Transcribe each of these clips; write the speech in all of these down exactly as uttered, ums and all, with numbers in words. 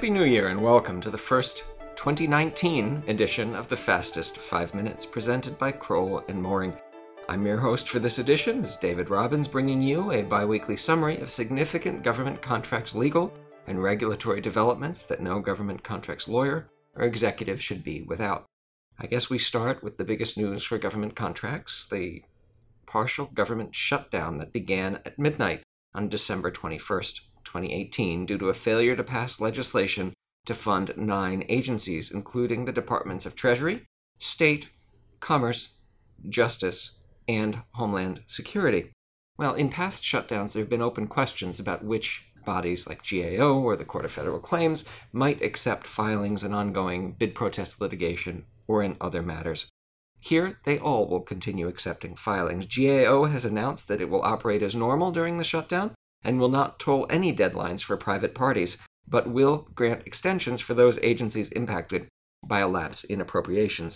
Happy New Year and welcome to the first twenty nineteen edition of the Fastest Five Minutes presented by Kroll and Mooring. I'm your host for this edition, is David Robbins, bringing you a bi-weekly summary of significant government contracts legal and regulatory developments that no government contracts lawyer or executive should be without. I guess we start with the biggest news for government contracts, the partial government shutdown that began at midnight on December twenty-first, twenty eighteen, due to a failure to pass legislation to fund nine agencies, including the Departments of Treasury, State, Commerce, Justice, and Homeland Security. Well, in past shutdowns, there have been open questions about which bodies like G A O or the Court of Federal Claims might accept filings in ongoing bid protest litigation or in other matters. Here, they all will continue accepting filings. G A O has announced that it will operate as normal during the shutdown and will not toll any deadlines for private parties, but will grant extensions for those agencies impacted by a lapse in appropriations.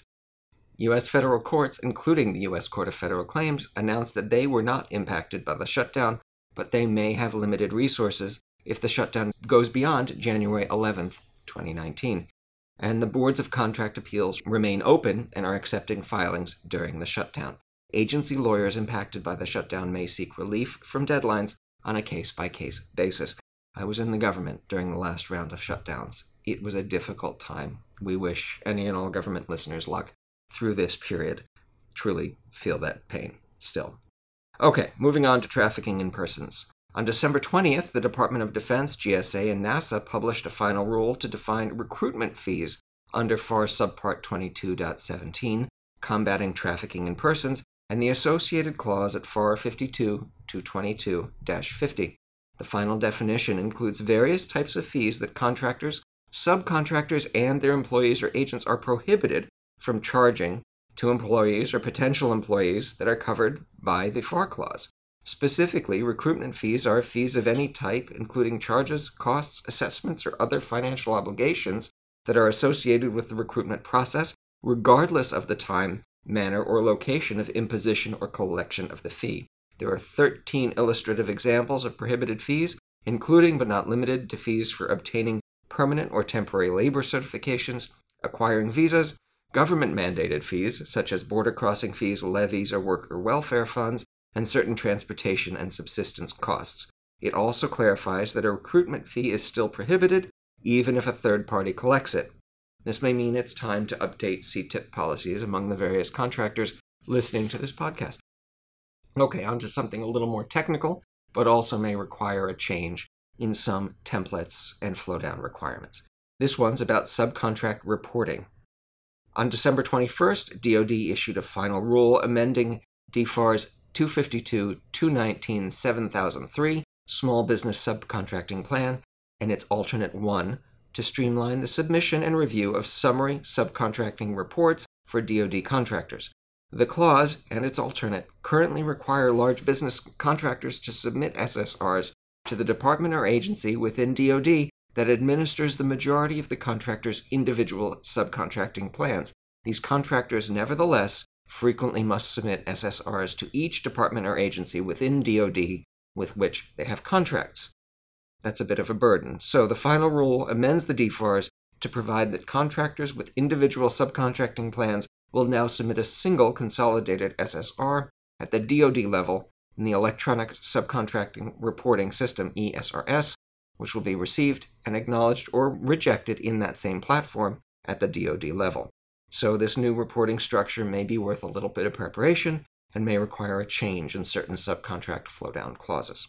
U S federal courts, including the U S Court of Federal Claims, announced that they were not impacted by the shutdown, but they may have limited resources if the shutdown goes beyond January eleventh, twenty nineteen. And the boards of contract appeals remain open and are accepting filings during the shutdown. Agency lawyers impacted by the shutdown may seek relief from deadlines on a case-by-case basis. I was in the government during the last round of shutdowns. It was a difficult time. We wish any and all government listeners luck through this period. Truly feel that pain still. Okay, moving on to trafficking in persons. On December twentieth, the Department of Defense, G S A, and NASA published a final rule to define recruitment fees under F A R Subpart twenty-two point seventeen, Combating Trafficking in Persons, and the associated clause at F A R fifty-two two twenty-two dash fifty. The final definition includes various types of fees that contractors, subcontractors, and their employees or agents are prohibited from charging to employees or potential employees that are covered by the F A R clause. Specifically, recruitment fees are fees of any type, including charges, costs, assessments, or other financial obligations that are associated with the recruitment process, regardless of the time, manner, or location of imposition or collection of the fee. There are thirteen illustrative examples of prohibited fees, including but not limited to fees for obtaining permanent or temporary labor certifications, acquiring visas, government-mandated fees, such as border crossing fees, levies, or worker welfare funds, and certain transportation and subsistence costs. It also clarifies that a recruitment fee is still prohibited, even if a third party collects it. This may mean it's time to update C T I P policies among the various contractors listening to this podcast. Okay, on to something a little more technical, but also may require a change in some templates and flow-down requirements. This one's about subcontract reporting. On December twenty-first, D O D issued a final rule amending D F A R's two fifty-two two nineteen seven thousand three Small Business Subcontracting Plan and its alternate one to streamline the submission and review of summary subcontracting reports for D O D contractors. The clause and its alternate currently require large business contractors to submit S S Rs to the department or agency within D O D that administers the majority of the contractor's individual subcontracting plans. These contractors, nevertheless, frequently must submit S S Rs to each department or agency within D O D with which they have contracts. That's a bit of a burden. So the final rule amends the D F A Rs to provide that contractors with individual subcontracting plans will now submit a single consolidated S S R at the D O D level in the Electronic Subcontracting Reporting System, E S R S, which will be received and acknowledged or rejected in that same platform at the D O D level. So this new reporting structure may be worth a little bit of preparation and may require a change in certain subcontract flow-down clauses.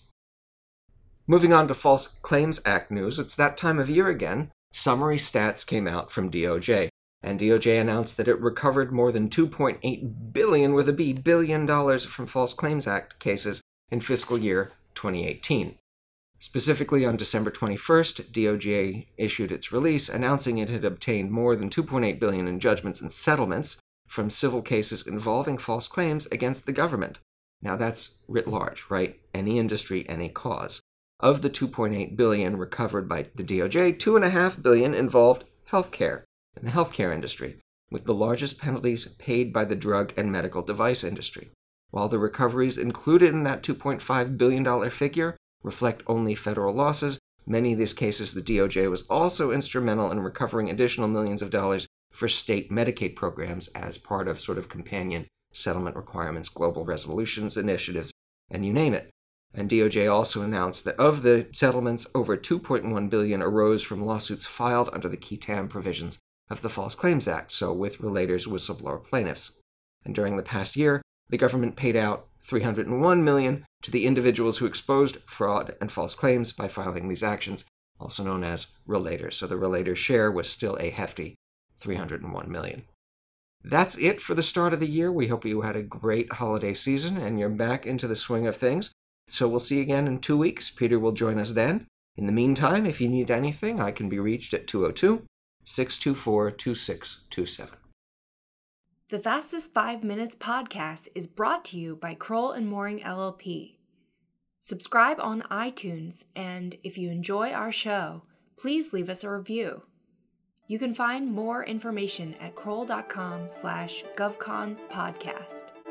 Moving on to False Claims Act news, it's that time of year again. Summary stats came out from D O J, and D O J announced that it recovered more than two point eight billion dollars with a B billion dollars from False Claims Act cases in fiscal year twenty eighteen. Specifically, on December twenty-first, D O J issued its release announcing it had obtained more than two point eight billion dollars in judgments and settlements from civil cases involving false claims against the government. Now that's writ large, right? Any industry, any cause. Of the two point eight billion dollars recovered by the D O J, two point five billion dollars involved healthcare and the healthcare industry, with the largest penalties paid by the drug and medical device industry. While the recoveries included in that two point five billion dollars figure reflect only federal losses, Many of these cases, the D O J was also instrumental in recovering additional millions of dollars for state Medicaid programs as part of sort of companion settlement requirements, global resolutions, initiatives, and you name it. And D O J also announced that of the settlements, over two point one billion dollars arose from lawsuits filed under the qui tam provisions of the False Claims Act, so with relators, whistleblower plaintiffs. And during the past year, the government paid out three hundred one million dollars to the individuals who exposed fraud and false claims by filing these actions, also known as relators. So the relator share was still a hefty three hundred one million dollars. That's it for the start of the year. We hope you had a great holiday season and you're back into the swing of things. So we'll see you again in two weeks. Peter will join us then. In the meantime, if you need anything, I can be reached at two oh two, six two four, two six two seven. The Fastest Five Minutes podcast is brought to you by Kroll and Mooring L L P. Subscribe on iTunes, and if you enjoy our show, please leave us a review. You can find more information at kroll dot com slash govcon podcast.